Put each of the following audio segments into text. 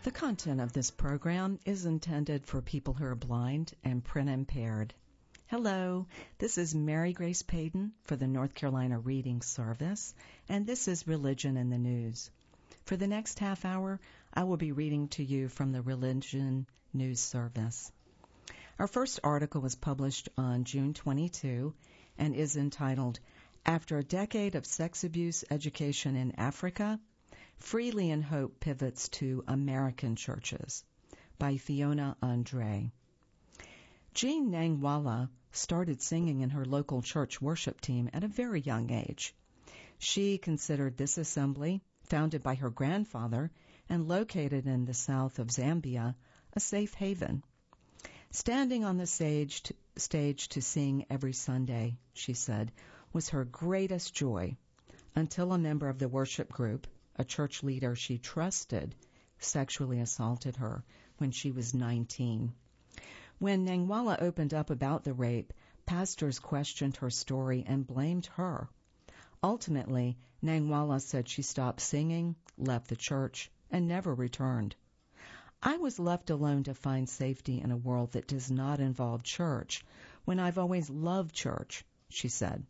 The content of this program is intended for people who are blind and print impaired. Hello, this is Mary Grace Payton for the North Carolina Reading Service, and this is Religion in the News. For the next half hour, I will be reading to you from the Religion News Service. Our first article was published on June 22 and is entitled, After a Decade of Sex Abuse Education in Africa, Freely in Hope Pivots to American Churches, by Fiona Andre. Jean Nangwala started singing in her local church worship team at a very young age. She considered this assembly, founded by her grandfather and located in the south of Zambia, a safe haven. Standing on the stage to sing every Sunday, she said, was her greatest joy, until a member of the worship group, a church leader she trusted, sexually assaulted her when she was 19. When Nangwala opened up about the rape, pastors questioned her story and blamed her. Ultimately, Nangwala said she stopped singing, left the church, and never returned. I was left alone to find safety in a world that does not involve church, when I've always loved church, she said.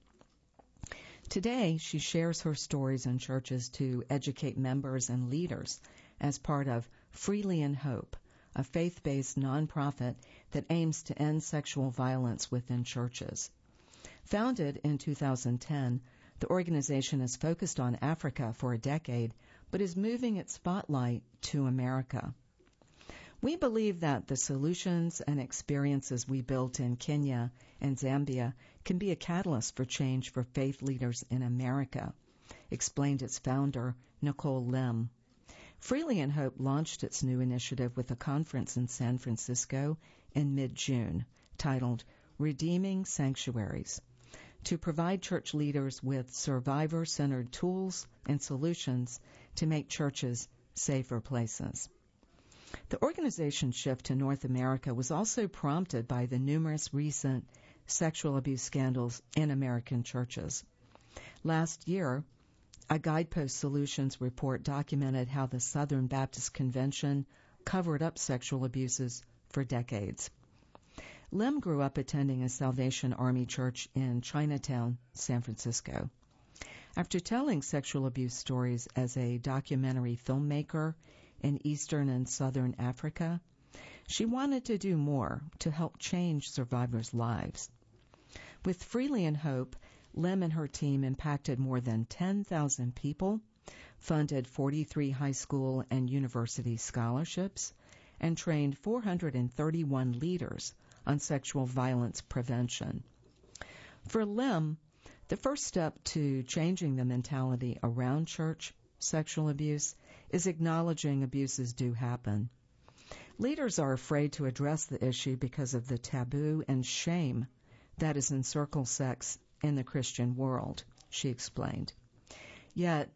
Today, she shares her stories in churches to educate members and leaders as part of Freely in Hope, a faith-based nonprofit that aims to end sexual violence within churches. Founded in 2010, the organization has focused on Africa for a decade, but is moving its spotlight to America. We believe that the solutions and experiences we built in Kenya and Zambia can be a catalyst for change for faith leaders in America, explained its founder, Nicole Lim. Freely in Hope launched its new initiative with a conference in San Francisco in mid-June, titled Redeeming Sanctuaries, to provide church leaders with survivor-centered tools and solutions to make churches safer places. The organization's shift to North America was also prompted by the numerous recent sexual abuse scandals in American churches. Last year, a Guidepost Solutions report documented how the Southern Baptist Convention covered up sexual abuses for decades. Lim grew up attending a Salvation Army church in Chinatown, San Francisco. After telling sexual abuse stories as a documentary filmmaker in Eastern and Southern Africa, she wanted to do more to help change survivors' lives. With Freely in Hope, Lim and her team impacted more than 10,000 people, funded 43 high school and university scholarships, and trained 431 leaders on sexual violence prevention. For Lim, the first step to changing the mentality around church sexual abuse is acknowledging abuses do happen. Leaders are afraid to address the issue because of the taboo and shame that is encircles sex in the Christian world, she explained. Yet,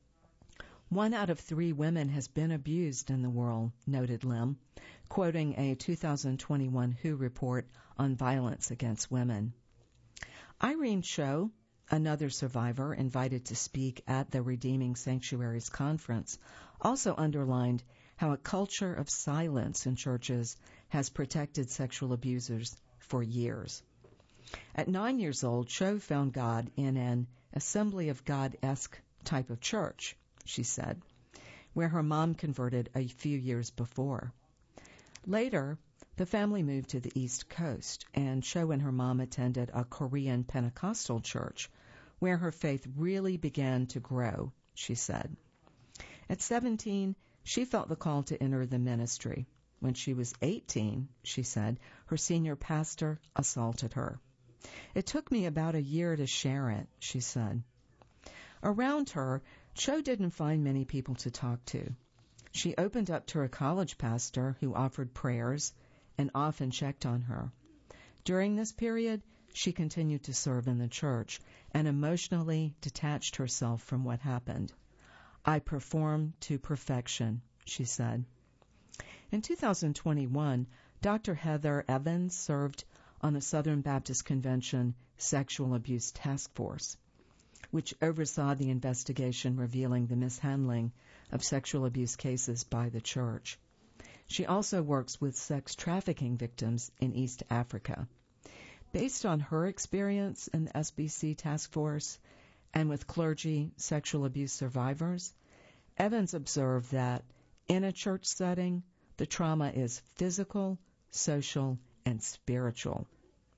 1 out of 3 women has been abused in the world, noted Lim, quoting a 2021 WHO report on violence against women. Irene Cho, another survivor invited to speak at the Redeeming Sanctuaries conference, also underlined how a culture of silence in churches has protected sexual abusers for years. At 9 years old, Cho found God in an Assembly of God-esque type of church, she said, where her mom converted a few years before. Later, the family moved to the East Coast, and Cho and her mom attended a Korean Pentecostal church, where her faith really began to grow, she said. At 17, she felt the call to enter the ministry. When she was 18, she said, her senior pastor assaulted her. It took me about a year to share it, she said. Around her, Cho didn't find many people to talk to. She opened up to her college pastor, who offered prayers and often checked on her. During this period, she continued to serve in the church and emotionally detached herself from what happened. I performed to perfection, she said. In 2021, Dr. Heather Evans served on the Southern Baptist Convention Sexual Abuse Task Force, which oversaw the investigation revealing the mishandling of sexual abuse cases by the church. She also works with sex trafficking victims in East Africa. Based on her experience in the SBC task force and with clergy sexual abuse survivors, Evans observed that in a church setting, the trauma is physical, social, and spiritual.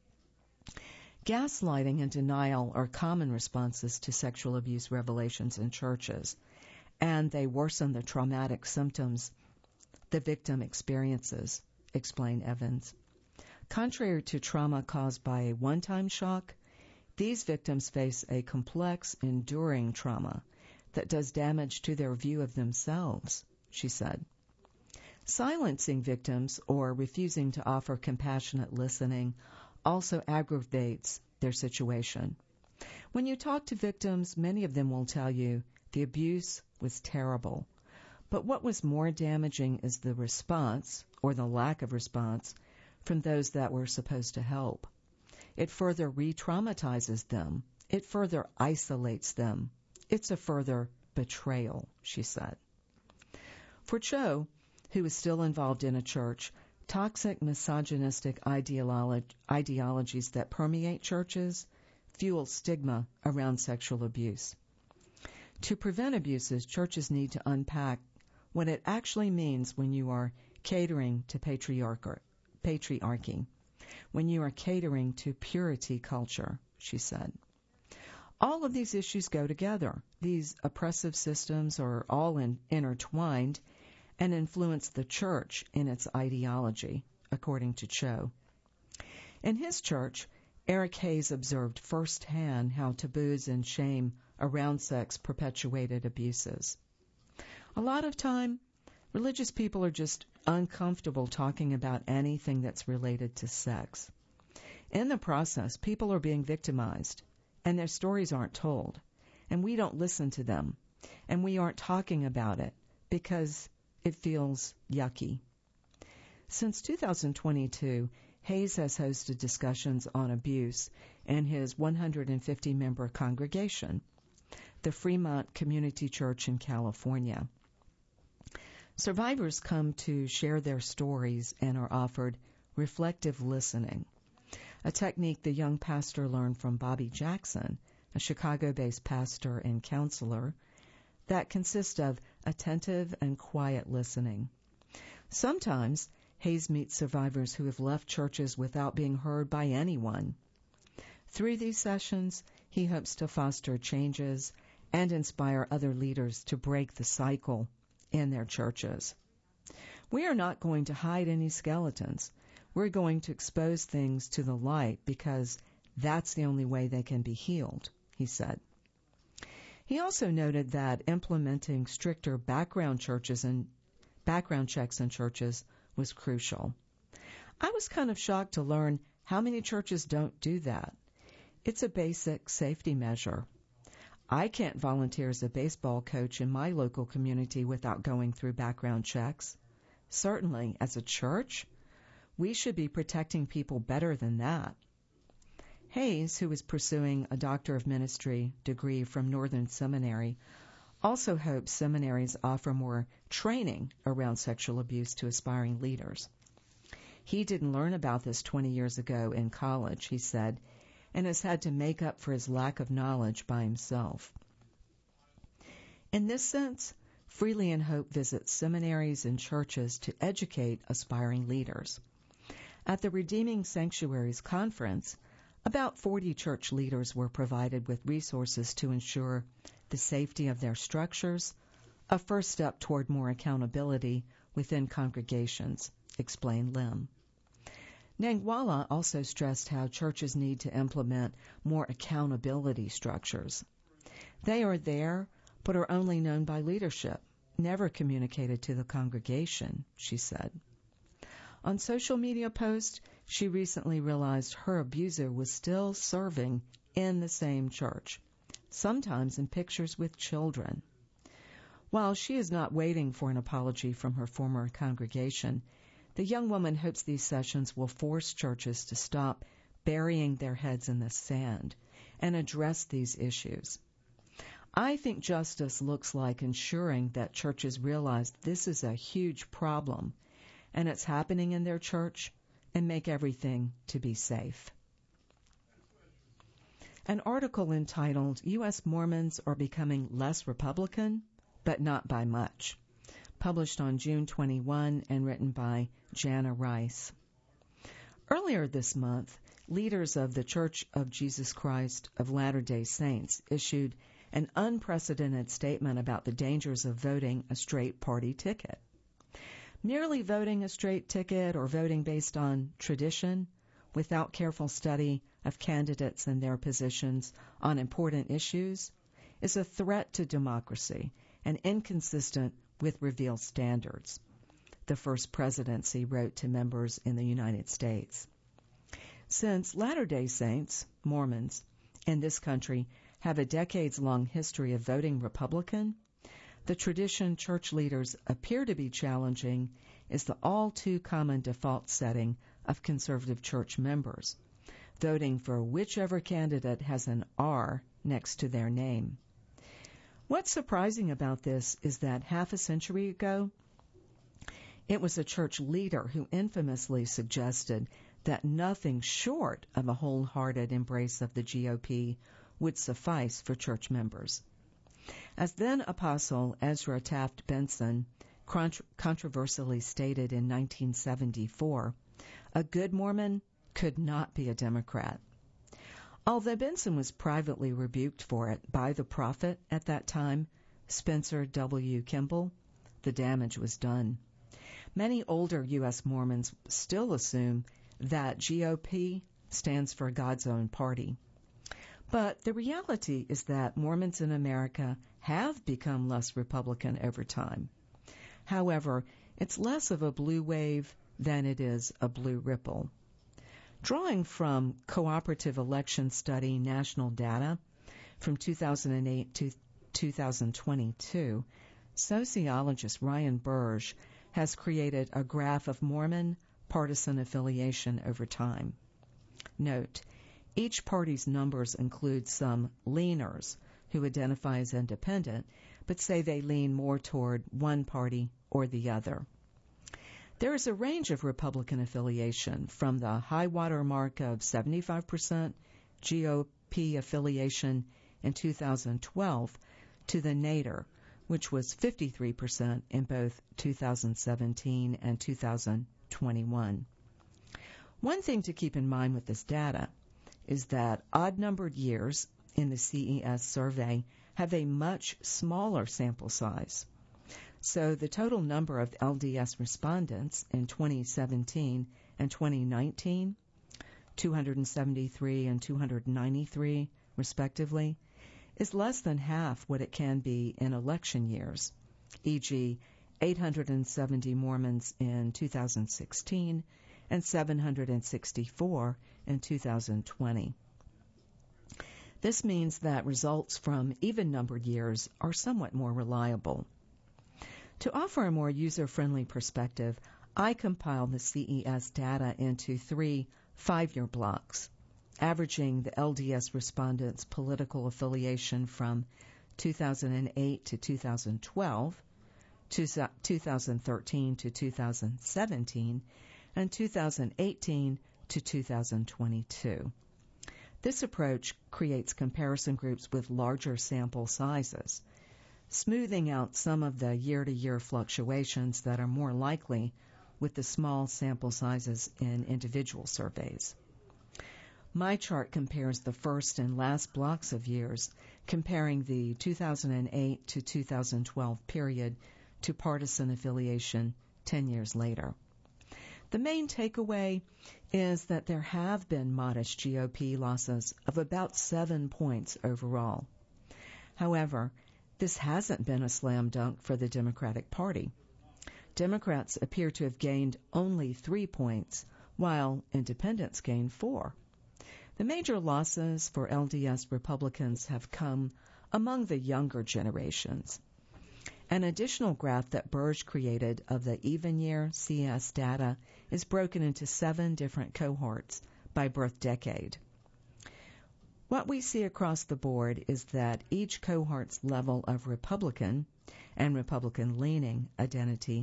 Gaslighting and denial are common responses to sexual abuse revelations in churches, and they worsen the traumatic symptoms the victim experiences, explained Evans. Contrary to trauma caused by a one-time shock, these victims face a complex, enduring trauma that does damage to their view of themselves, she said. Silencing victims or refusing to offer compassionate listening also aggravates their situation. When you talk to victims, many of them will tell you the abuse was terrible. But what was more damaging is the response, or the lack of response, from those that were supposed to help. It further re-traumatizes them. It further isolates them. It's a further betrayal, she said. For Cho, who is still involved in a church, toxic misogynistic ideologies that permeate churches fuel stigma around sexual abuse. To prevent abuses, churches need to unpack what it actually means when you are catering to patriarchy, when you are catering to purity culture, she said. All of these issues go together. These oppressive systems are all intertwined and influence the church in its ideology, according to Cho. In his church, Eric Hayes observed firsthand how taboos and shame around sex perpetuated abuses. A lot of time, religious people are just uncomfortable talking about anything that's related to sex. In the process, people are being victimized, and their stories aren't told, and we don't listen to them, and we aren't talking about it because it feels yucky. Since 2022, Hayes has hosted discussions on abuse in his 150-member congregation, the Fremont Community Church in California. Survivors come to share their stories and are offered reflective listening, a technique the young pastor learned from Bobby Jackson, a Chicago-based pastor and counselor, that consists of attentive and quiet listening. Sometimes Hayes meets survivors who have left churches without being heard by anyone. Through these sessions, he hopes to foster changes and inspire other leaders to break the cycle in their churches. We are not going to hide any skeletons. We're going to expose things to the light because that's the only way they can be healed, he said. He also noted that implementing stricter background checks in churches was crucial. I was kind of shocked to learn how many churches don't do that. It's a basic safety measure. I can't volunteer as a baseball coach in my local community without going through background checks. Certainly, as a church, we should be protecting people better than that. Hayes, who is pursuing a Doctor of Ministry degree from Northern Seminary, also hopes seminaries offer more training around sexual abuse to aspiring leaders. He didn't learn about this 20 years ago in college, he said, and has had to make up for his lack of knowledge by himself. In this sense, Freely and Hope visits seminaries and churches to educate aspiring leaders. At the Redeeming Sanctuaries Conference, about 40 church leaders were provided with resources to ensure the safety of their structures, a first step toward more accountability within congregations, explained Lim. Nangwala also stressed how churches need to implement more accountability structures. They are there, but are only known by leadership, never communicated to the congregation, she said. On social media posts, she recently realized her abuser was still serving in the same church, sometimes in pictures with children. While she is not waiting for an apology from her former congregation, the young woman hopes these sessions will force churches to stop burying their heads in the sand and address these issues. I think justice looks like ensuring that churches realize this is a huge problem and it's happening in their church, and make everything to be safe. An article entitled, U.S. Mormons Are Becoming Less Republican, but Not by Much, published on June 21 and written by Jana Rice. Earlier this month, leaders of the Church of Jesus Christ of Latter-day Saints issued an unprecedented statement about the dangers of voting a straight party ticket. Merely voting a straight ticket or voting based on tradition without careful study of candidates and their positions on important issues is a threat to democracy and inconsistent with revealed standards, the First Presidency wrote to members in the United States. Since Latter-day Saints, Mormons, in this country have a decades-long history of voting Republican, the tradition church leaders appear to be challenging is the all-too-common default setting of conservative church members, voting for whichever candidate has an R next to their name. What's surprising about this is that half a century ago, it was a church leader who infamously suggested that nothing short of a wholehearted embrace of the GOP would suffice for church members. As then Apostle Ezra Taft Benson controversially stated in 1974, a good Mormon could not be a Democrat. Although Benson was privately rebuked for it by the prophet at that time, Spencer W. Kimball, the damage was done. Many older U.S. Mormons still assume that GOP stands for God's own party. But the reality is that Mormons in America have become less Republican over time. However, it's less of a blue wave than it is a blue ripple. Drawing from Cooperative Election Study national data from 2008 to 2022, sociologist Ryan Burge has created a graph of Mormon partisan affiliation over time. Note, each party's numbers include some leaners who identify as independent, but say they lean more toward one party or the other. There is a range of Republican affiliation from the high water mark of 75% GOP affiliation in 2012 to the nadir, which was 53% in both 2017 and 2021. One thing to keep in mind with this data is that odd-numbered years in the CES survey have a much smaller sample size. So the total number of LDS respondents in 2017 and 2019, 273 and 293 respectively, is less than half what it can be in election years, e.g., 870 Mormons in 2016 and 764 in 2020. This means that results from even-numbered years are somewhat more reliable. To offer a more user-friendly perspective, I compiled the CES data into 3 5-year blocks, averaging the LDS respondents' political affiliation from 2008 to 2012, 2013 to 2017, and 2018 to 2022. This approach creates comparison groups with larger sample sizes, smoothing out some of the year-to-year fluctuations that are more likely with the small sample sizes in individual surveys. My chart compares the first and last blocks of years, comparing the 2008 to 2012 period to partisan affiliation 10 years later. The main takeaway is that there have been modest GOP losses of about 7 points overall. However, this hasn't been a slam dunk for the Democratic Party. Democrats appear to have gained only 3 points, while independents gained 4. The major losses for LDS Republicans have come among the younger generations. An additional graph that Burge created of the even-year CS data is broken into 7 different cohorts by birth decade. What we see across the board is that each cohort's level of Republican and Republican-leaning identity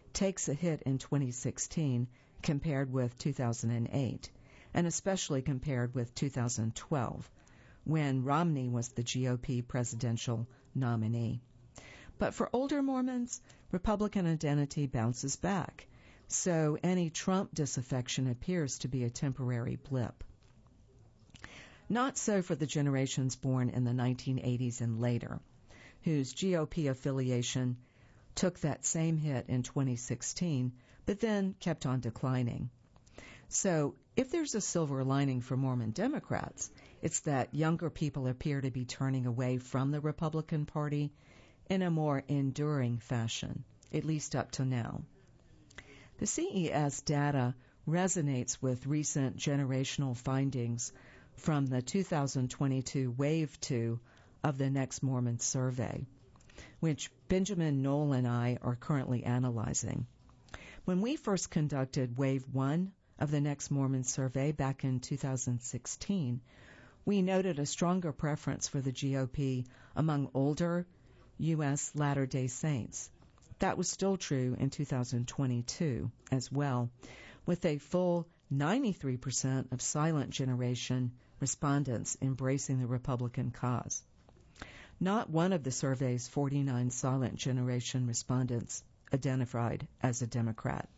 takes a hit in 2016 compared with 2008, and especially compared with 2012, when Romney was the GOP presidential nominee. But for older Mormons, Republican identity bounces back, so any Trump disaffection appears to be a temporary blip. Not so for the generations born in the 1980s and later, whose GOP affiliation took that same hit in 2016, but then kept on declining. So, if there's a silver lining for Mormon Democrats, it's that younger people appear to be turning away from the Republican Party in a more enduring fashion, at least up to now. The CES data resonates with recent generational findings from the 2022 Wave 2 of the Next Mormon Survey, which Benjamin Knoll and I are currently analyzing. When we first conducted Wave 1 of the Next Mormon Survey back in 2016, we noted a stronger preference for the GOP among older U.S. Latter-day Saints. That was still true in 2022 as well, with a full 93% of silent generation respondents embracing the Republican cause. Not one of the survey's 49 silent generation respondents identified as a Democrat.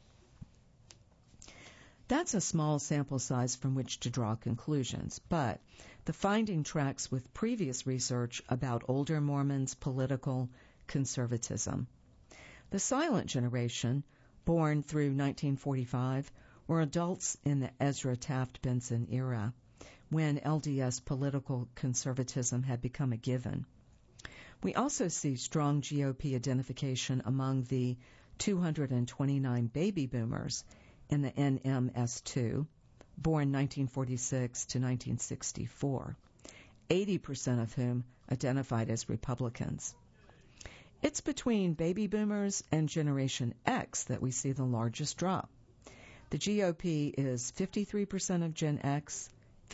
That's a small sample size from which to draw conclusions, but the finding tracks with previous research about older Mormons' political conservatism. The silent generation, born through 1945, were adults in the Ezra Taft Benson era, when LDS political conservatism had become a given. We also see strong GOP identification among the 229 baby boomers in the NMS2, born 1946 to 1964, 80% of whom identified as Republicans. It's between baby boomers and Generation X that we see the largest drop. The GOP is 53% of Gen X,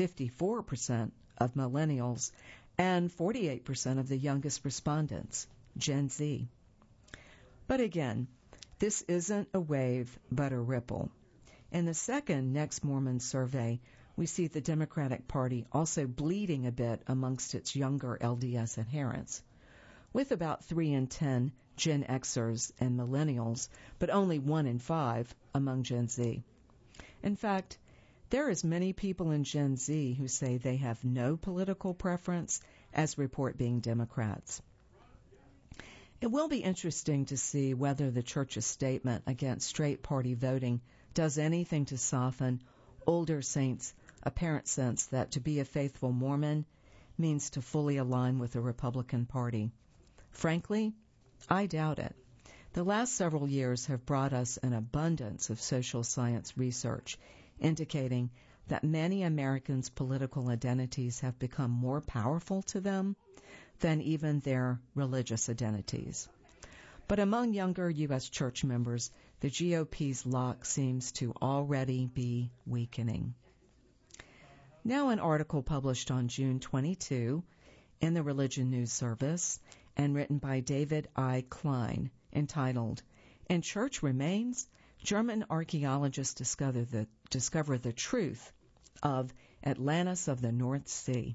54% of millennials, and 48% of the youngest respondents, Gen Z. But again, this isn't a wave, but a ripple. In the second Next Mormon Survey, we see the Democratic Party also bleeding a bit amongst its younger LDS adherents, with about 3 in 10 Gen Xers and millennials, but only 1 in 5 among Gen Z. In fact, there are as many people in Gen Z who say they have no political preference as report being Democrats. It will be interesting to see whether the Church's statement against straight party voting does anything to soften older saints' apparent sense that to be a faithful Mormon means to fully align with the Republican Party. Frankly, I doubt it. The last several years have brought us an abundance of social science research indicating that many Americans' political identities have become more powerful to them than even their religious identities. But among younger U.S. church members, the GOP's lock seems to already be weakening. Now an article published on June 22 in the Religion News Service and written by David I. Klein, entitled, "In Church Remains, German Archaeologists Discover the Truth of Atlantis of the North Sea."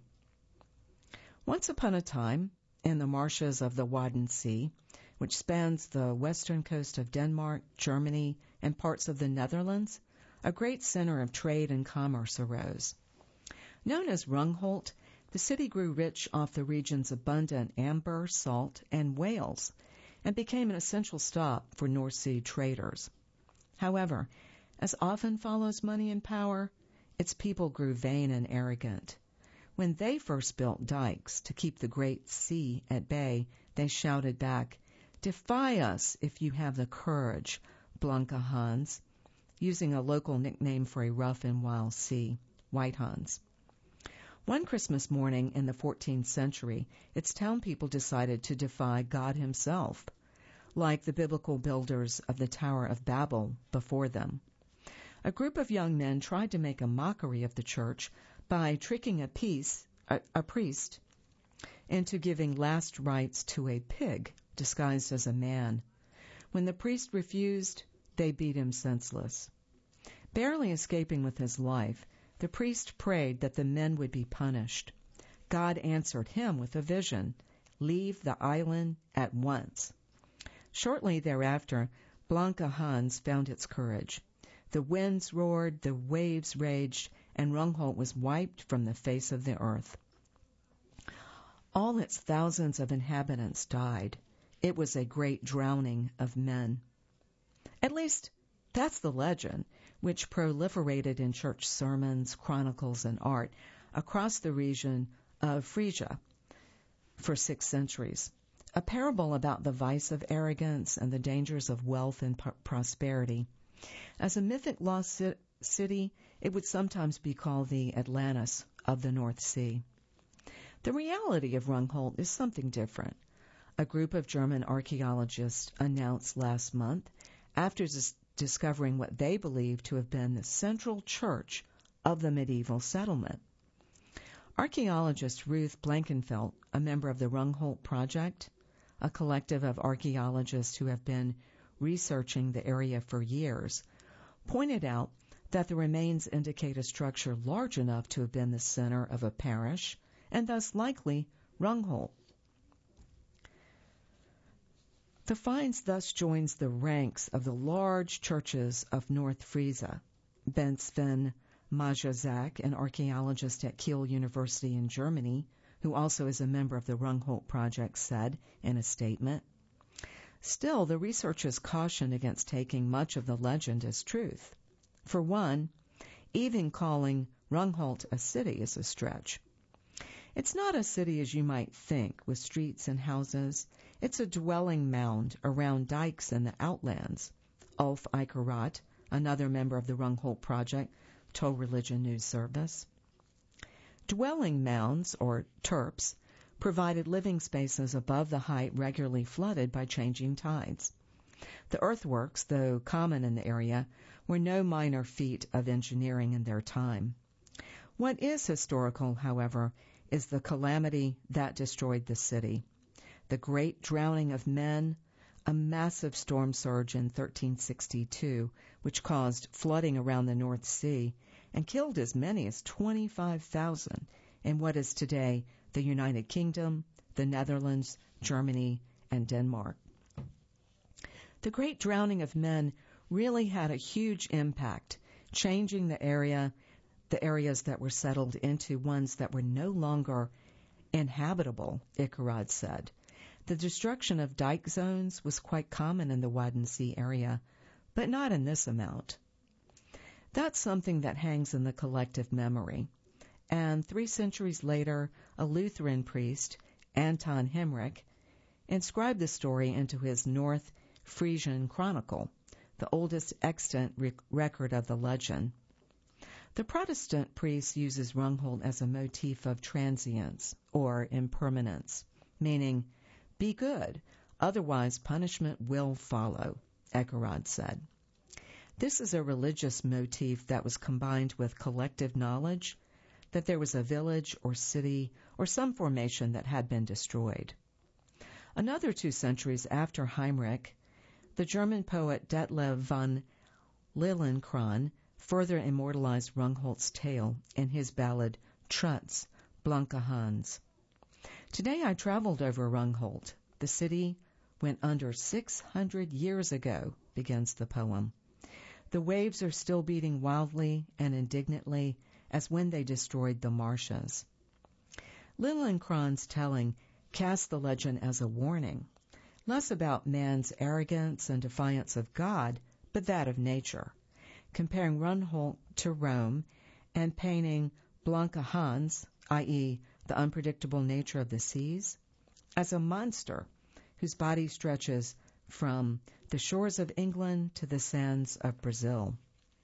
Once upon a time, in the marshes of the Wadden Sea, which spans the western coast of Denmark, Germany, and parts of the Netherlands, a great center of trade and commerce arose. Known as Rungholt, the city grew rich off the region's abundant amber, salt, and whales, and became an essential stop for North Sea traders. However, as often follows money and power, its people grew vain and arrogant. When they first built dikes to keep the great sea at bay, they shouted back, "Defy us if you have the courage, Blanca Hans," using a local nickname for a rough and wild sea, White Hans. One Christmas morning in the 14th century, its townspeople decided to defy God himself, like the biblical builders of the Tower of Babel before them. A group of young men tried to make a mockery of the church by tricking a priest into giving last rites to a pig disguised as a man. When the priest refused, they beat him senseless. Barely escaping with his life, the priest prayed that the men would be punished. God answered him with a vision: "Leave the island at once." Shortly thereafter, Blanca Hans found its courage. The winds roared, the waves raged, and Rungholt was wiped from the face of the earth. All its thousands of inhabitants died. It was a great drowning of men. At least, that's the legend, which proliferated in church sermons, chronicles, and art across the region of Frisia for 6 centuries. A parable about the vice of arrogance and the dangers of wealth and prosperity. As a mythic lost city, it would sometimes be called the Atlantis of the North Sea. The reality of Rungholt is something different. A group of German archaeologists announced last month, after discovering what they believe to have been the central church of the medieval settlement. Archaeologist Ruth Blankenfeld, a member of the Rungholt Project, a collective of archaeologists who have been researching the area for years, pointed out that the remains indicate a structure large enough to have been the center of a parish, and thus likely Rungholt. The finds thus joins the ranks of the large churches of North Frisia. Ben Sven Majazak, an archaeologist at Kiel University in Germany, who also is a member of the Rungholt Project, said in a statement, "Still, the researchers caution against taking much of the legend as truth. For one, even calling Rungholt a city is a stretch. It's not a city as you might think, with streets and houses. It's a dwelling mound around dikes in the outlands," Ulf Eicherath, another member of the Rungholt Project, told Religion News Service. Dwelling mounds, or terps, provided living spaces above the height regularly flooded by changing tides. The earthworks, though common in the area, were no minor feat of engineering in their time. What is historical, however, is the calamity that destroyed the city. The great drowning of men, a massive storm surge in 1362, which caused flooding around the North Sea and killed as many as 25,000 in what is today the United Kingdom, the Netherlands, Germany, and Denmark. The great drowning of men really had a huge impact, changing the areas that were settled into ones that were no longer inhabitable, Eicherath said. The destruction of dike zones was quite common in the Wadden Sea area, but not in this amount. That's something that hangs in the collective memory. And 3 centuries later, a Lutheran priest, Anton Hemrich, inscribed the story into his North Frisian Chronicle, the oldest extant record of the legend. The Protestant priest uses Rungholt as a motif of transience or impermanence, meaning, be good, otherwise punishment will follow, Eicherath said. This is a religious motif that was combined with collective knowledge that there was a village or city or some formation that had been destroyed. Another 2 centuries after Heinrich, the German poet Detlev von Lilienkron further immortalized Rungholt's tale in his ballad Trutz, Blanca Hans. Today I traveled over Rungholt. The city went under 600 years ago, begins the poem. The waves are still beating wildly and indignantly as when they destroyed the marshes. Lilienkron's telling casts the legend as a warning, less about man's arrogance and defiance of God, but that of nature, comparing Rungholt to Rome and painting Blanca Hans, i.e., the unpredictable nature of the seas, as a monster whose body stretches from the shores of England to the sands of Brazil.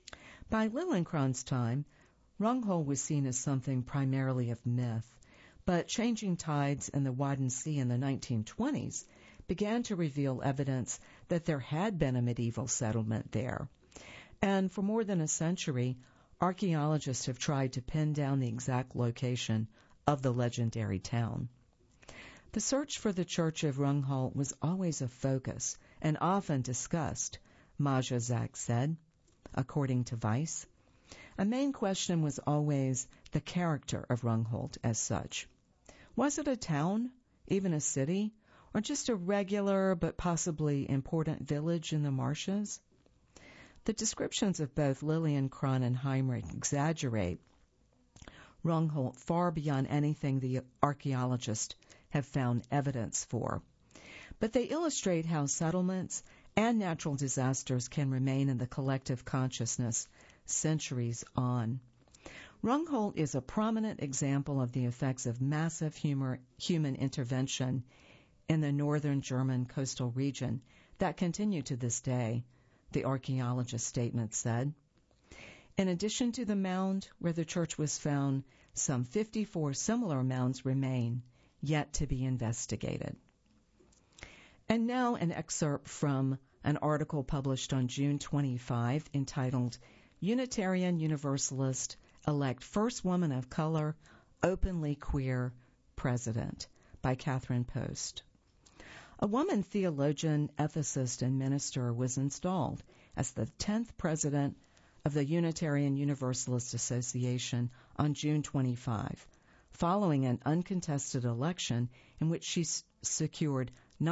By Lilienkron's time, Rungholt was seen as something primarily of myth, but changing tides in the Wadden Sea in the 1920s began to reveal evidence that there had been a medieval settlement there. And for more than a century, archaeologists have tried to pin down the exact location of the legendary town. The search for the Church of Rungholt was always a focus and often discussed Maja Zak said, according to Vice. A main question was always the character of Rungholt as such. Was it a town, even a city, or just a regular but possibly important village in the marshes? The descriptions of both Lillian Cron and Heinrich exaggerate Rungholt far beyond anything the archaeologists have found evidence for. But they illustrate how settlements and natural disasters can remain in the collective consciousness centuries on. Rungholt is a prominent example of the effects of massive human intervention in the northern German coastal region that continue to this day, the archaeologist statement said. In addition to the mound where the church was found, some 54 similar mounds remain, yet to be investigated. And now an excerpt from an article published on June 25 entitled Unitarian Universalist Elect First Woman of Color, Openly Queer President by Catherine Post. A woman theologian, ethicist, and minister was installed as the 10th president of the Unitarian Universalist Association on June 25, following an uncontested election in which she secured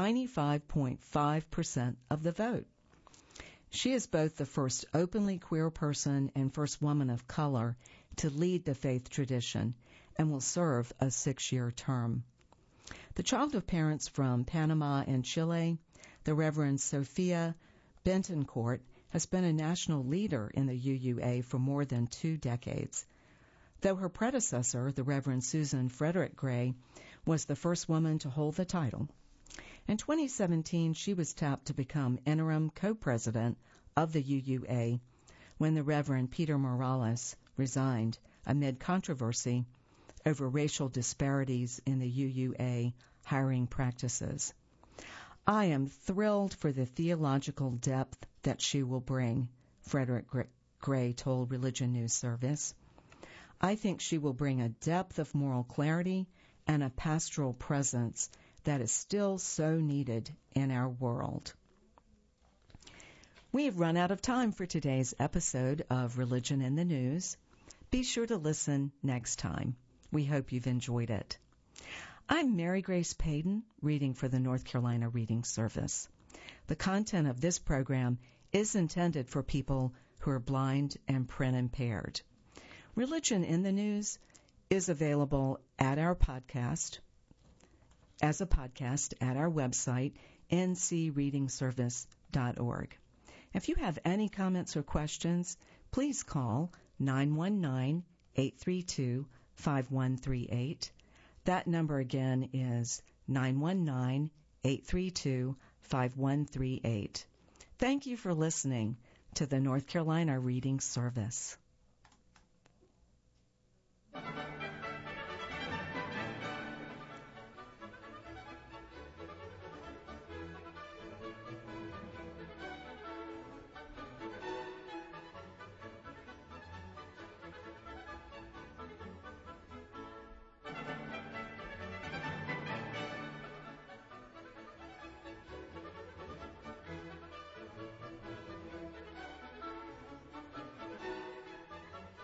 95.5% of the vote. She is both the first openly queer person and first woman of color to lead the faith tradition and will serve a 6-year term. The child of parents from Panama and Chile, the Reverend Sophia Bentoncourt has been a national leader in the UUA for more than 2 decades. Though her predecessor, the Reverend Susan Frederick Gray, was the first woman to hold the title. In 2017, she was tapped to become interim co-president of the UUA when the Reverend Peter Morales resigned amid controversy over racial disparities in the UUA hiring practices. I am thrilled for the theological depth that she will bring, Frederick Gray told Religion News Service. I think she will bring a depth of moral clarity and a pastoral presence that is still so needed in our world. We have run out of time for today's episode of Religion in the News. Be sure to listen next time. We hope you've enjoyed it. I'm Mary Grace Payton, reading for the North Carolina Reading Service. The content of this program is intended for people who are blind and print impaired. Religion in the News is available at our podcast, as a podcast at our website, ncreadingservice.org. If you have any comments or questions, please call 919-832-5138. That number again is 919-832-5138. Thank you for listening to the North Carolina Reading Service.